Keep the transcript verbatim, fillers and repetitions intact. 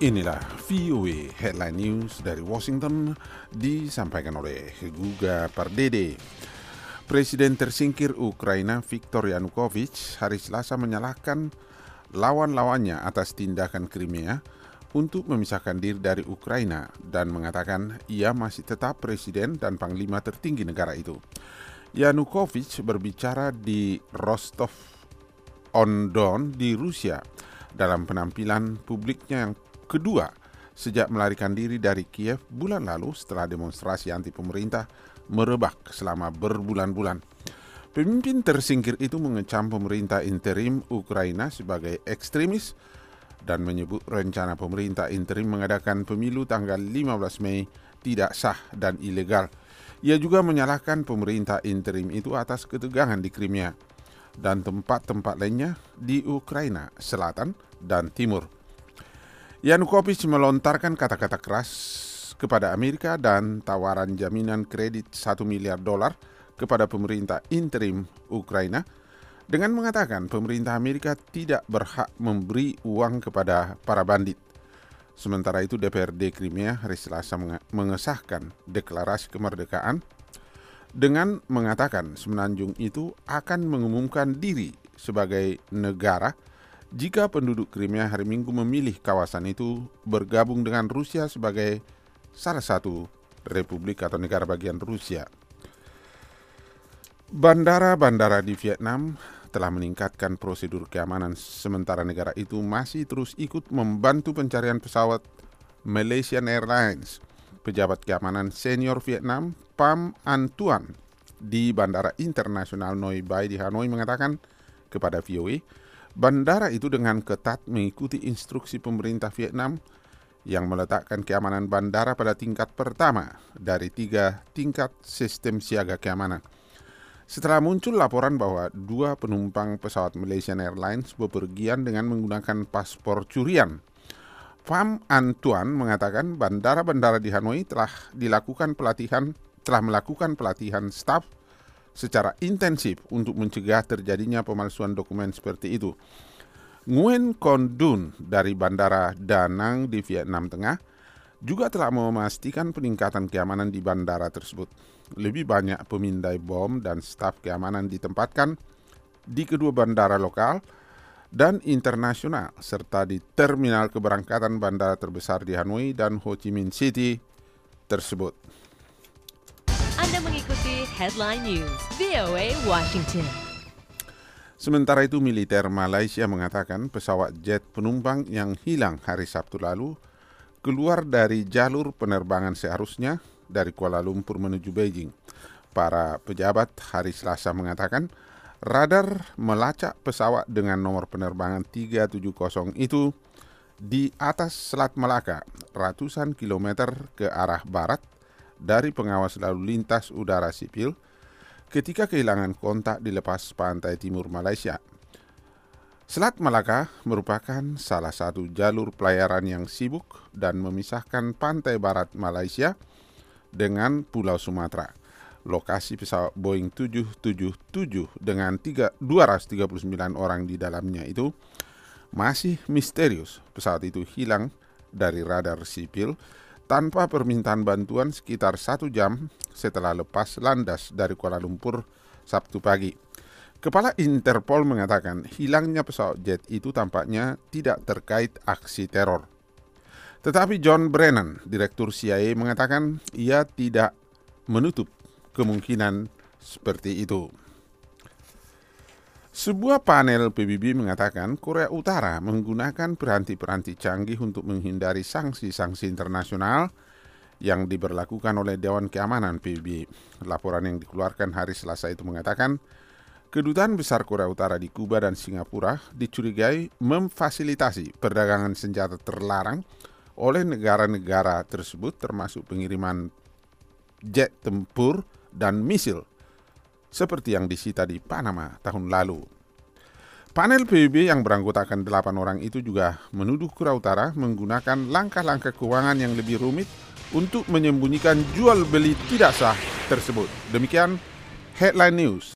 Inilah V O A Headline News dari Washington, disampaikan oleh Guga Pardede. Presiden tersingkir Ukraina Viktor Yanukovych hari Selasa menyalahkan lawan-lawannya atas tindakan Crimea untuk memisahkan diri dari Ukraina dan mengatakan ia masih tetap presiden dan panglima tertinggi negara itu. Yanukovych berbicara di Rostov-on-Don di Rusia dalam penampilan publiknya yang kedua sejak melarikan diri dari Kiev bulan lalu setelah demonstrasi anti pemerintah merebak selama berbulan-bulan. Pemimpin tersingkir itu mengecam pemerintah interim Ukraina sebagai ekstremis dan menyebut rencana pemerintah interim mengadakan pemilu tanggal lima belas Mei tidak sah dan ilegal. Ia juga menyalahkan pemerintah interim itu atas ketegangan di Crimea dan tempat-tempat lainnya di Ukraina Selatan dan Timur. Yanukovych melontarkan kata-kata keras kepada Amerika dan tawaran jaminan kredit satu miliar dolar kepada pemerintah interim Ukraina dengan mengatakan pemerintah Amerika tidak berhak memberi uang kepada para bandit. Sementara itu D P R D Crimea hari Selasa mengesahkan deklarasi kemerdekaan dengan mengatakan semenanjung itu akan mengumumkan diri sebagai negara jika penduduk Crimea hari Minggu memilih kawasan itu bergabung dengan Rusia sebagai salah satu republik atau negara bagian Rusia. Bandara-bandara di Vietnam telah meningkatkan prosedur keamanan sementara negara itu masih terus ikut membantu pencarian pesawat Malaysian Airlines. Pejabat keamanan senior Vietnam, Pham An Tuan, di Bandara Internasional Noi Bai di Hanoi mengatakan kepada V O A, bandara itu dengan ketat mengikuti instruksi pemerintah Vietnam yang meletakkan keamanan bandara pada tingkat pertama dari tiga tingkat sistem siaga keamanan. Setelah muncul laporan bahwa dua penumpang pesawat Malaysian Airlines bepergian dengan menggunakan paspor curian, Pham An Tuan mengatakan bandara-bandara di Hanoi telah dilakukan pelatihan telah melakukan pelatihan staf secara intensif untuk mencegah terjadinya pemalsuan dokumen seperti itu. Nguyen Con Dun dari Bandara Da Nang di Vietnam Tengah juga telah memastikan peningkatan keamanan di bandara tersebut. Lebih banyak pemindai bom dan staf keamanan ditempatkan di kedua bandara lokal dan internasional serta di terminal keberangkatan bandara terbesar di Hanoi dan Ho Chi Minh City tersebut. Anda mengikuti Headline News V O A Washington. Sementara itu, militer Malaysia mengatakan pesawat jet penumpang yang hilang hari Sabtu lalu keluar dari jalur penerbangan seharusnya dari Kuala Lumpur menuju Beijing. Para pejabat hari Selasa mengatakan radar melacak pesawat dengan nomor penerbangan tiga tujuh nol itu di atas Selat Melaka, ratusan kilometer ke arah barat dari pengawas lalu lintas udara sipil ketika kehilangan kontak di lepas pantai timur Malaysia. Selat Melaka merupakan salah satu jalur pelayaran yang sibuk dan memisahkan pantai barat Malaysia dengan Pulau Sumatera. Lokasi pesawat Boeing tujuh tujuh tujuh dengan dua ratus tiga puluh sembilan orang di dalamnya itu masih misterius. Pesawat itu hilang dari radar sipil tanpa permintaan bantuan sekitar satu jam setelah lepas landas dari Kuala Lumpur Sabtu pagi. Kepala Interpol mengatakan hilangnya pesawat jet itu tampaknya tidak terkait aksi teror. Tetapi John Brennan, Direktur C I A, mengatakan ia tidak menutup kemungkinan seperti itu. Sebuah panel P B B mengatakan Korea Utara menggunakan peranti-peranti canggih untuk menghindari sanksi-sanksi internasional yang diberlakukan oleh Dewan Keamanan P B B. Laporan yang dikeluarkan hari Selasa itu mengatakan Kedutaan Besar Korea Utara di Kuba dan Singapura dicurigai memfasilitasi perdagangan senjata terlarang oleh negara-negara tersebut termasuk pengiriman jet tempur dan misil seperti yang disita di Panama tahun lalu. Panel P B B yang beranggotakan delapan orang itu juga menuduh Korea Utara menggunakan langkah-langkah keuangan yang lebih rumit untuk menyembunyikan jual beli tidak sah tersebut. Demikian Headline News.